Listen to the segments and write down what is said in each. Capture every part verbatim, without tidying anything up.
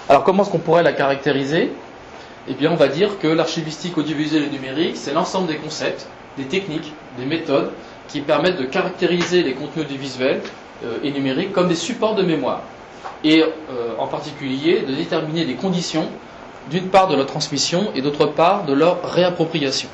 Alors comment est-ce qu'on pourrait la caractériser? Eh bien on va dire que l'archivistique audiovisuelle et numérique, c'est l'ensemble des concepts, des techniques, des méthodes qui permettent de caractériser les contenus audiovisuels euh, et numériques comme des supports de mémoire. Et euh, en particulier de déterminer les conditions d'une part de leur transmission et d'autre part de leur réappropriation.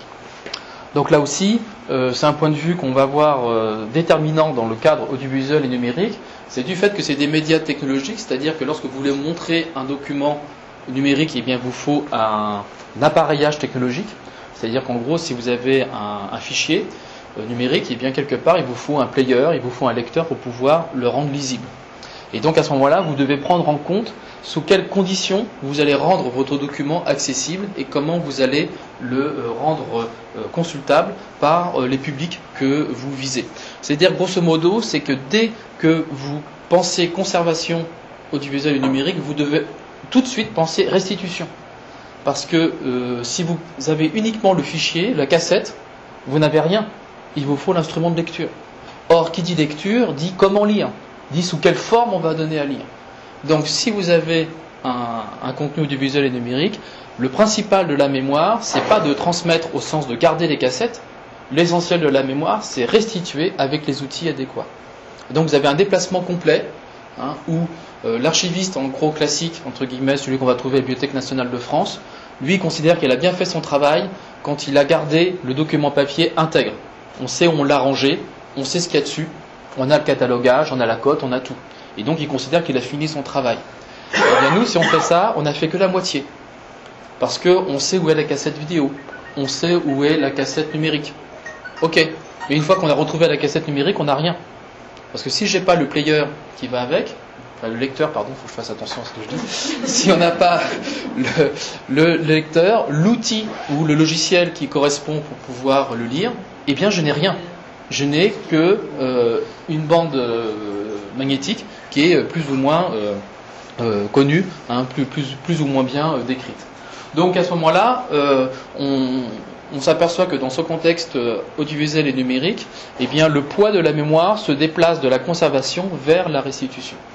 Donc là aussi, euh, c'est un point de vue qu'on va voir euh, déterminant dans le cadre audiovisuel et numérique, c'est du fait que c'est des médias technologiques, c'est-à-dire que lorsque vous voulez montrer un document numérique, eh bien, il vous faut un, un appareillage technologique, c'est-à-dire qu'en gros, si vous avez un, un fichier euh, numérique, eh bien, quelque part, il vous faut un player, il vous faut un lecteur pour pouvoir le rendre lisible. Et donc à ce moment-là, vous devez prendre en compte sous quelles conditions vous allez rendre votre document accessible et comment vous allez le euh, rendre euh, consultable par euh, les publics que vous visez. C'est-à-dire, grosso modo, c'est que dès que vous pensez conservation audiovisuelle et numérique, vous devez tout de suite penser restitution. Parce que euh, si vous avez uniquement le fichier, la cassette, vous n'avez rien. Il vous faut l'instrument de lecture. Or, qui dit lecture, dit comment lire. Dit sous quelle forme on va donner à lire. Donc si vous avez un, un contenu audiovisuel et numérique, le principal de la mémoire, c'est pas de transmettre au sens de garder les cassettes, l'essentiel de la mémoire, c'est restituer avec les outils adéquats. Donc vous avez un déplacement complet, hein, où euh, l'archiviste, en gros classique, entre guillemets, celui qu'on va trouver à la Bibliothèque nationale de France, lui considère qu'il a bien fait son travail quand il a gardé le document papier intègre. On sait où on l'a rangé, on sait ce qu'il y a dessus, on a le catalogage, on a la cote, on a tout. Et donc il considère qu'il a fini son travail. Et bien nous, si on fait ça, on n'a fait que la moitié. Parce qu'on sait où est la cassette vidéo, on sait où est la cassette numérique. Ok, mais une fois qu'on a retrouvé la cassette numérique, on n'a rien. Parce que si j'ai pas le player qui va avec, enfin le lecteur, pardon, il faut que je fasse attention à ce que je dis. Si on n'a pas le, le lecteur, l'outil ou le logiciel qui correspond pour pouvoir le lire, eh bien je n'ai rien. Je n'ai que euh, une bande euh, magnétique qui est plus ou moins euh, euh, connue, hein, plus, plus, plus ou moins bien euh, décrite. Donc à ce moment-là, euh, on, on s'aperçoit que dans ce contexte euh, audiovisuel et numérique, eh bien, le poids de la mémoire se déplace de la conservation vers la restitution.